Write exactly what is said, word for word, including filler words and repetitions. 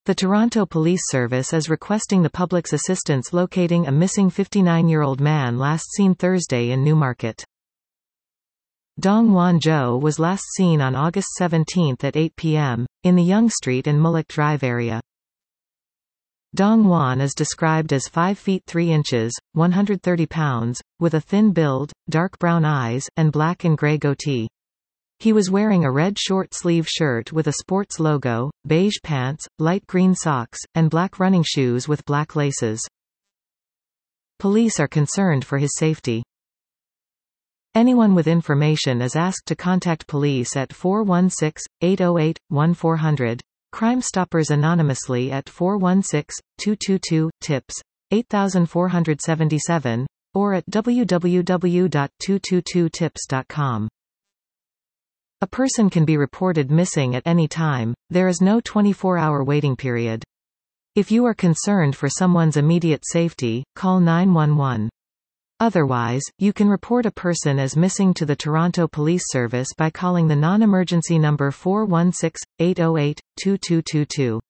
The Toronto Police Service is requesting the public's assistance locating a missing fifty-nine-year-old man last seen Thursday in Newmarket. Dong Wan Jo was last seen on August seventeenth at eight p m, in the Yonge Street and Mullock Drive area. Dong Wan is described as five feet three inches, one hundred thirty pounds, with a thin build, dark brown eyes, and black and grey goatee. He was wearing a red short-sleeve shirt with a sports logo, beige pants, light green socks, and black running shoes with black laces. Police are concerned for his safety. Anyone with information is asked to contact police at four one six, eight zero eight, one four zero zero, Crime Stoppers anonymously at four one six, two two two, tips, eight four seven seven, or at w w w dot two two two tips dot com. A person can be reported missing at any time. There is no twenty-four hour waiting period. If you are concerned for someone's immediate safety, call nine one one. Otherwise, you can report a person as missing to the Toronto Police Service by calling the non-emergency number four one six, eight zero eight, two two two two.